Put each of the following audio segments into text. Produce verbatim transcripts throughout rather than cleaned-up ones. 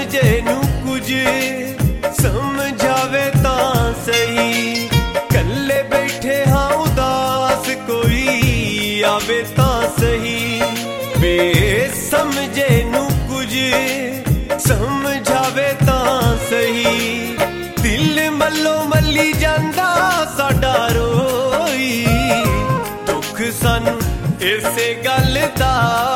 समझे नू कुछ समझावे तां सही, कल्ले बैठे हाँ उदास कोई आवे तां सही। वे समझे नू कुछ समझावे तां सही, दिल मल्लो मल्ली जांदा साडा रोई, दुख सानू इसे गल दा,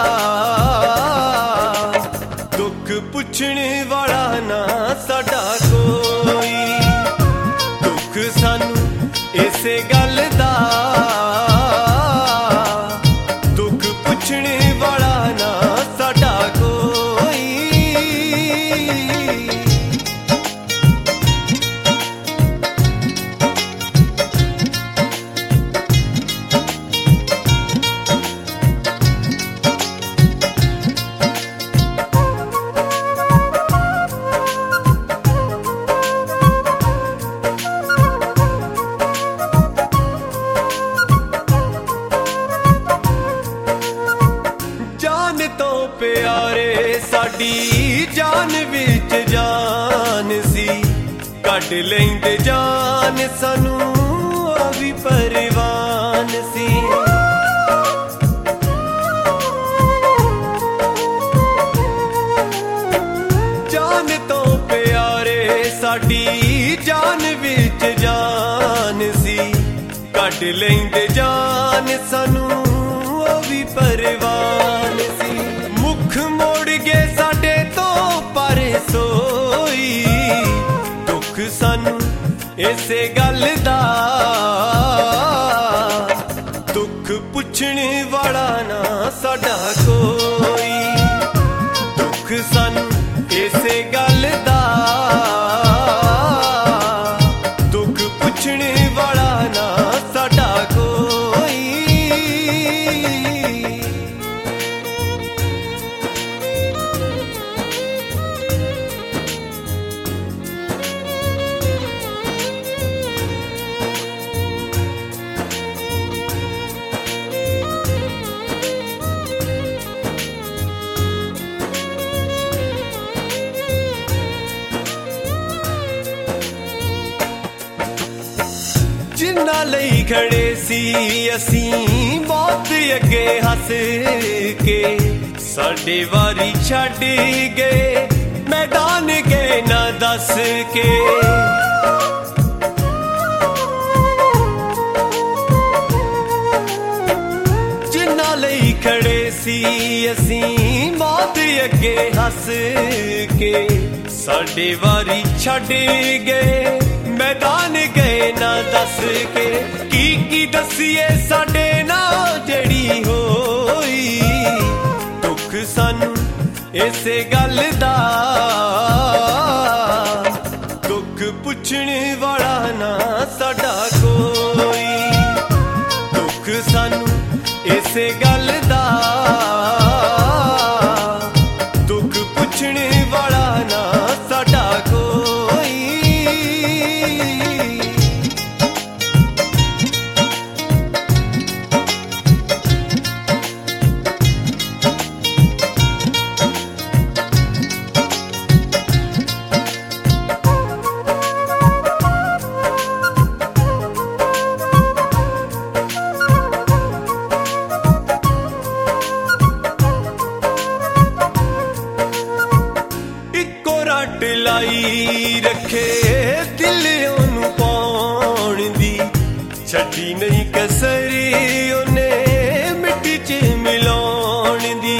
दुख पुछने वाला ना साडा कोई, दुख सानू इसे गल दा, दुख पुछने वाला ना साडा कोई। प्यारे साडी जान विच जान सी, कढ लेंदे जान सानू भी परवान सी। जान तो प्यारे साडी जान विच जान सी, कढ लेंदे जान सानू भी परवान सी। मुख मोड़ गए साडे तो पर सोई, दुख सानू इसे गल दा, दुख पुछने वाला ना साडा कोई, दुख सानू इसे गल दा, दुख पुछने वाला ना साडा कोई। जिन्ना लई खड़े सी असीं मौत अगे हस के, साडे वारी छड्ड गए मैदान गए ना दस के। जिन्ना लई खड़े सी असीं मौत अगे हस के, साडे वारी छड्ड गए मैदान गए ना दस के। की की दसीए साडे ना जड़ी होई, दुख सानू इसे गल दा, दुख पुछने वाला ना साडा कोई, दुख सानू इसे गल दा, दुख पुछने वाला ना साडा कोई। लाई रखे दिल ओनू पाउण दी, छड्डी नहीं कसरी ओने मिट्टी च मिलाउण दी।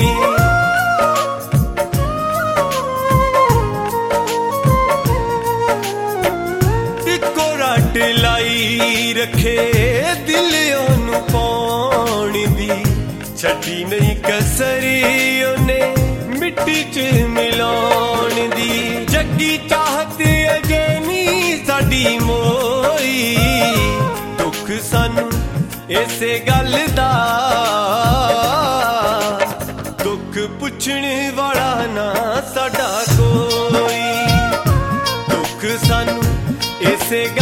इको रट लाई रखे दिल ओनू पाउण दी, छड्डी नहीं कसरी ओने मिट्टी च मिलाउण दी। जगी चाहत अजे नी साडी मोई, दुख सानू इसे गल दा, दुख पुछने वाला ना साडा कोई, दुख सानू इसे